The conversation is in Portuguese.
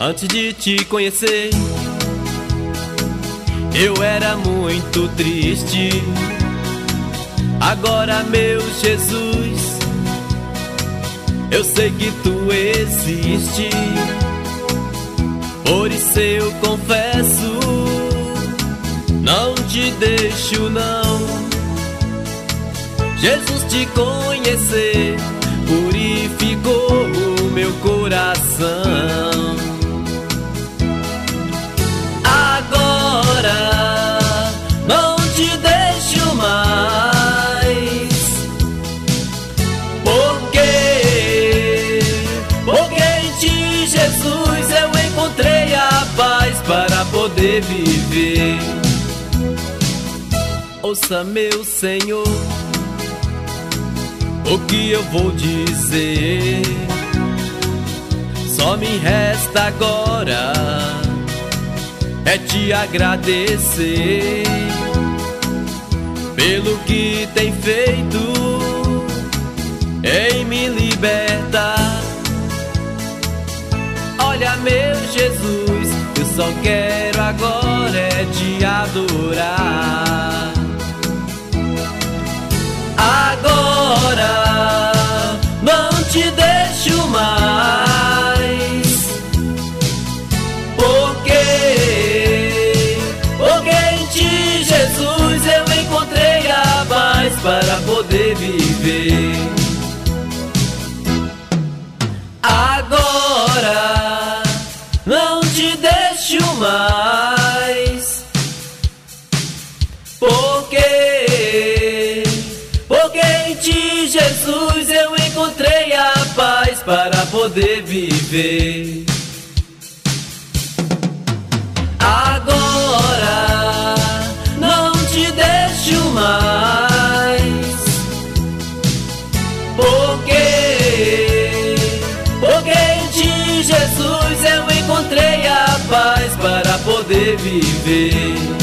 Antes de te conhecer, eu era muito triste. Agora, meu Jesus, eu sei que tu existe. Por isso eu confesso, não te deixo não. Jesus, te conhecer purificou o meu coração. Agora não te deixo mais, porque em ti, Jesus, eu encontrei a paz para poder viver. Ouça, meu Senhor, o que eu vou dizer? Só me resta agora é te agradecer pelo que tem feito em me libertar. Olha, meu Jesus, eu só quero agora é te adorar. Agora não te deixo mais, porque em ti, Jesus, eu encontrei a paz para poder viver. Agora não te deixo mais, porque em ti, Jesus, eu encontrei a paz para poder viver. Agora não te deixo mais, porque em ti, Jesus, eu encontrei a paz para poder viver.